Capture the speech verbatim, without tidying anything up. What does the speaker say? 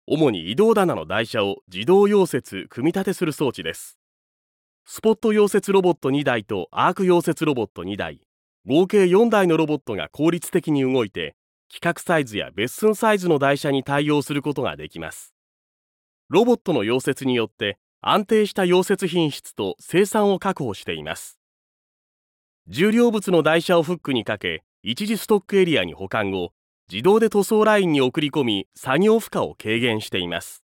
主に移動棚の台車を自動溶接・組み立てする装置です。スポット溶接ロボットにだいとアーク溶接ロボットにだい、合計よんだいのロボットが効率的に動いて、規格サイズや別寸サイズの台車に対応することができます。ロボットの溶接によって安定した溶接品質と生産を確保しています。重量物の台車をフックにかけ、一時ストックエリアに保管後、自動で塗装ラインに送り込み、作業負荷を軽減しています。